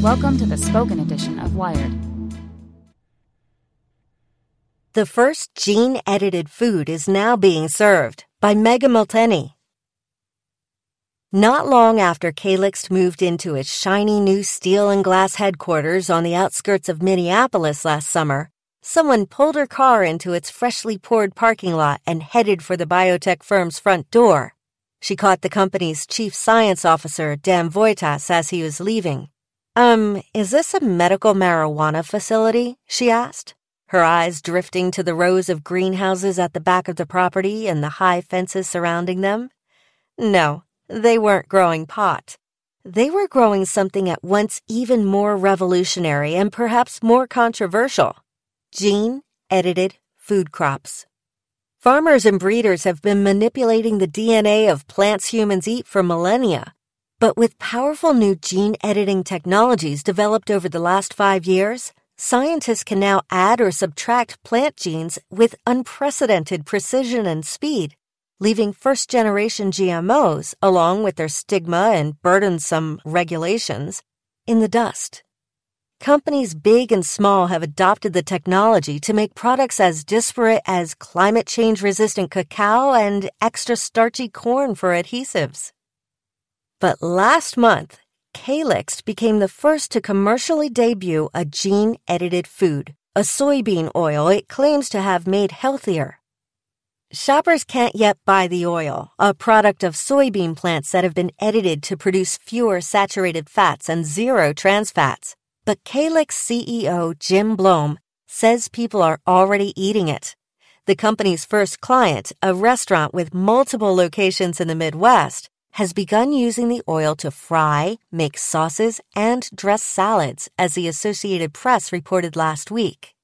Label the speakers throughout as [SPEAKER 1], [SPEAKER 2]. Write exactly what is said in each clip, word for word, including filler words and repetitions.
[SPEAKER 1] Welcome to the spoken edition of Wired.
[SPEAKER 2] The first gene-edited food is now being served by Megan Multeney. Not long after Calyxt moved into its shiny new steel and glass headquarters on the outskirts of Minneapolis last summer, someone pulled her car into its freshly poured parking lot and headed for the biotech firm's front door. She caught the company's chief science officer, Dan Voitas, as he was leaving. Um, is this a medical marijuana facility? She asked, her eyes drifting to the rows of greenhouses at the back of the property and the high fences surrounding them. No, they weren't growing pot. They were growing something at once even more revolutionary and perhaps more controversial: gene-edited food crops. Farmers and breeders have been manipulating the D N A of plants humans eat for millennia. But with powerful new gene-editing technologies developed over the last five years, scientists can now add or subtract plant genes with unprecedented precision and speed, leaving first-generation G M Os, along with their stigma and burdensome regulations, in the dust. Companies big and small have adopted the technology to make products as disparate as climate change-resistant cacao and extra starchy corn for adhesives. But last month, Calyxt became the first to commercially debut a gene-edited food, a soybean oil it claims to have made healthier. Shoppers can't yet buy the oil, a product of soybean plants that have been edited to produce fewer saturated fats and zero trans fats. But Calyxt C E O Jim Blom says people are already eating it. The company's first client, a restaurant with multiple locations in the Midwest, has begun using the oil to fry, make sauces, and dress salads, as the Associated Press reported last week.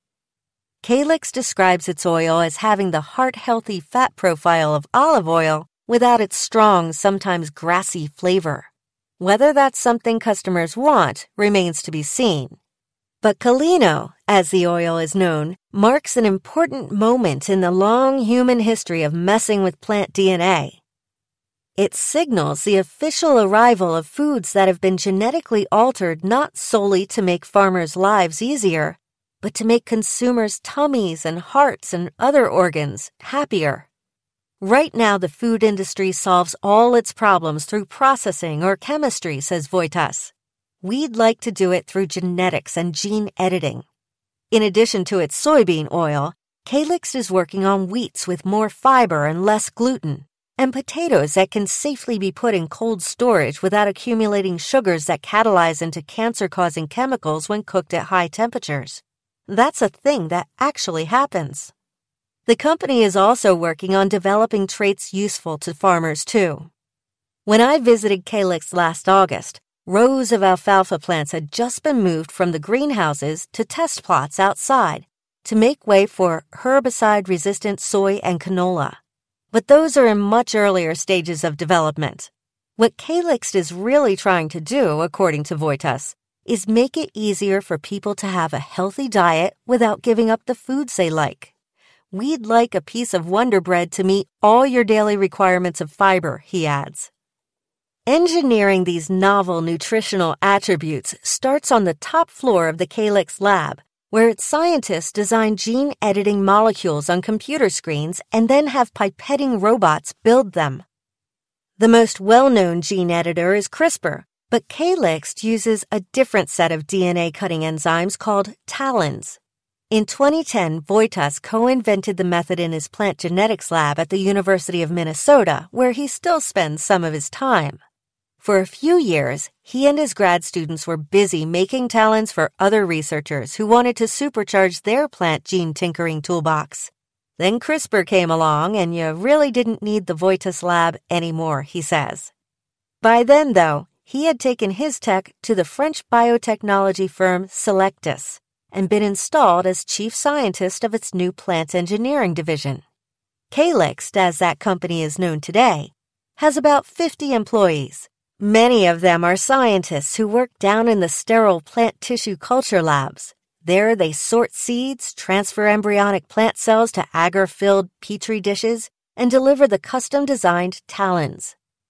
[SPEAKER 2] Calyxt describes its oil as having the heart-healthy fat profile of olive oil without its strong, sometimes grassy flavor. Whether that's something customers want remains to be seen. But Calino, as the oil is known, marks an important moment in the long human history of messing with plant D N A. It signals the official arrival of foods that have been genetically altered not solely to make farmers' lives easier, but to make consumers' tummies and hearts and other organs happier. Right now, the food industry solves all its problems through processing or chemistry, says Voitas. We'd like to do it through genetics and gene editing. In addition to its soybean oil, Calyxt is working on wheats with more fiber and less gluten, and potatoes that can safely be put in cold storage without accumulating sugars that catalyze into cancer-causing chemicals when cooked at high temperatures. That's a thing that actually happens. The company is also working on developing traits useful to farmers, too. When I visited Calyxt last August, rows of alfalfa plants had just been moved from the greenhouses to test plots outside to make way for herbicide-resistant soy and canola. But those are in much earlier stages of development. What Calyxt is really trying to do, according to Voitas, is make it easier for people to have a healthy diet without giving up the foods they like. We'd like a piece of Wonder Bread to meet all your daily requirements of fiber, he adds. Engineering these novel nutritional attributes starts on the top floor of the Calyxt lab, where its scientists design gene-editing molecules on computer screens and then have pipetting robots build them. The most well-known gene editor is CRISPR, but Calyxt uses a different set of D N A-cutting enzymes called TALENs. In twenty ten, Voitas co-invented the method in his plant genetics lab at the University of Minnesota, where he still spends some of his time. For a few years, he and his grad students were busy making talents for other researchers who wanted to supercharge their plant gene tinkering toolbox. Then CRISPR came along, and you really didn't need the Voitas lab anymore, he says. By then, though, he had taken his tech to the French biotechnology firm Cellectis and been installed as chief scientist of its new plant engineering division. Calyxt, as that company is known today, has about fifty employees. Many of them are scientists who work down in the sterile plant tissue culture labs. There they sort seeds, transfer embryonic plant cells to agar-filled petri dishes, and deliver the custom-designed talons.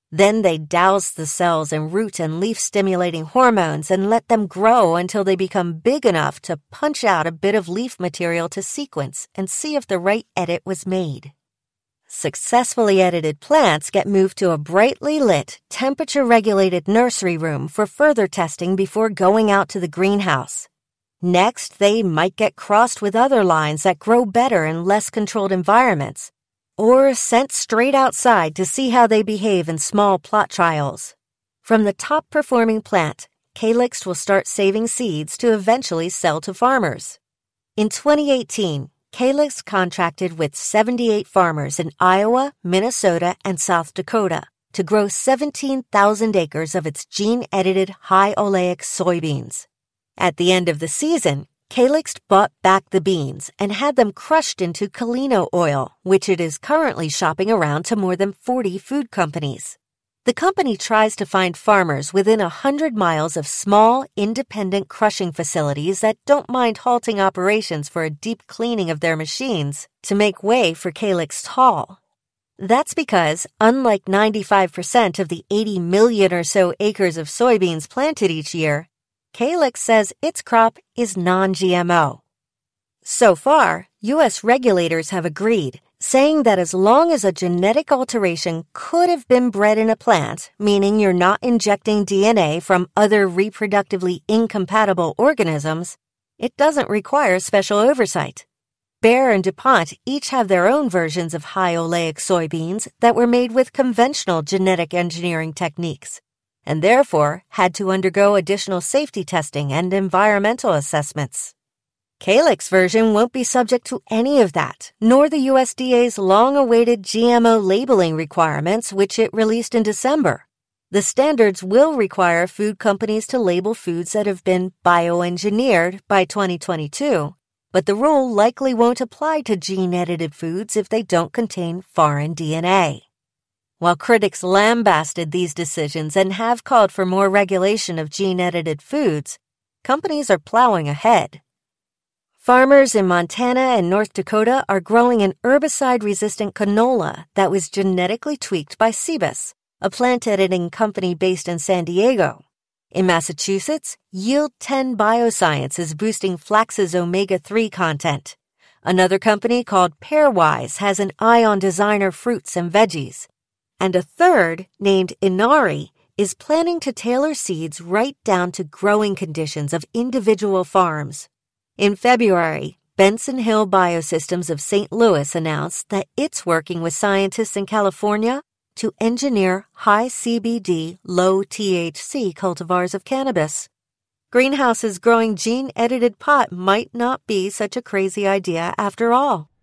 [SPEAKER 2] Then they douse the cells in root and leaf-stimulating hormones and let them grow until they become big enough to punch out a bit of leaf material to sequence and see if the right edit was made. Successfully edited plants get moved to a brightly lit, temperature-regulated nursery room for further testing before going out to the greenhouse. Next, they might get crossed with other lines that grow better in less controlled environments, or sent straight outside to see how they behave in small plot trials. From the top-performing plant, Calyxt will start saving seeds to eventually sell to farmers. In twenty eighteen, Calyxt contracted with seventy-eight farmers in Iowa, Minnesota, and South Dakota to grow seventeen thousand acres of its gene-edited high oleic soybeans. At the end of the season, Calyxt bought back the beans and had them crushed into Colino oil, which it is currently shopping around to more than forty food companies. The company tries to find farmers within a hundred miles of small, independent crushing facilities that don't mind halting operations for a deep cleaning of their machines to make way for Calyxt's haul. That's because, unlike ninety-five percent of the eighty million or so acres of soybeans planted each year, Calyxt says its crop is non-G M O. So far, U S regulators have agreed, saying that as long as a genetic alteration could have been bred in a plant, meaning you're not injecting D N A from other reproductively incompatible organisms, it doesn't require special oversight. Bayer and DuPont each have their own versions of high oleic soybeans that were made with conventional genetic engineering techniques, and therefore had to undergo additional safety testing and environmental assessments. Calyxt's version won't be subject to any of that, nor the U S D A's long-awaited G M O labeling requirements, which it released in December. The standards will require food companies to label foods that have been bioengineered by twenty twenty-two, but the rule likely won't apply to gene-edited foods if they don't contain foreign D N A. While critics lambasted these decisions and have called for more regulation of gene-edited foods, companies are plowing ahead. Farmers in Montana and North Dakota are growing an herbicide-resistant canola that was genetically tweaked by Cibus, a plant editing company based in San Diego. In Massachusetts, Yield ten Bioscience is boosting flax's omega three content. Another company called Pairwise has an eye on designer fruits and veggies. And a third, named Inari, is planning to tailor seeds right down to growing conditions of individual farms. In February, Benson Hill Biosystems of Saint Louis announced that it's working with scientists in California to engineer high C B D, low T H C cultivars of cannabis. Greenhouses growing gene-edited pot might not be such a crazy idea after all.